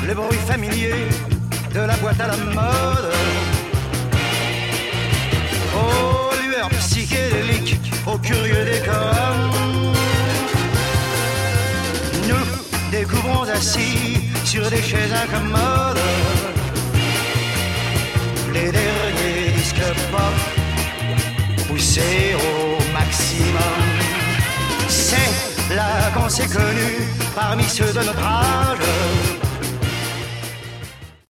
le bruit familier de la boîte à la mode. Aux lueurs psychédéliques, aux curieux décors, nous découvrons assis sur des chaises incommodes les derniers disques pop poussés au maximum. C'est là qu'on s'est connus parmi ceux de notre âge.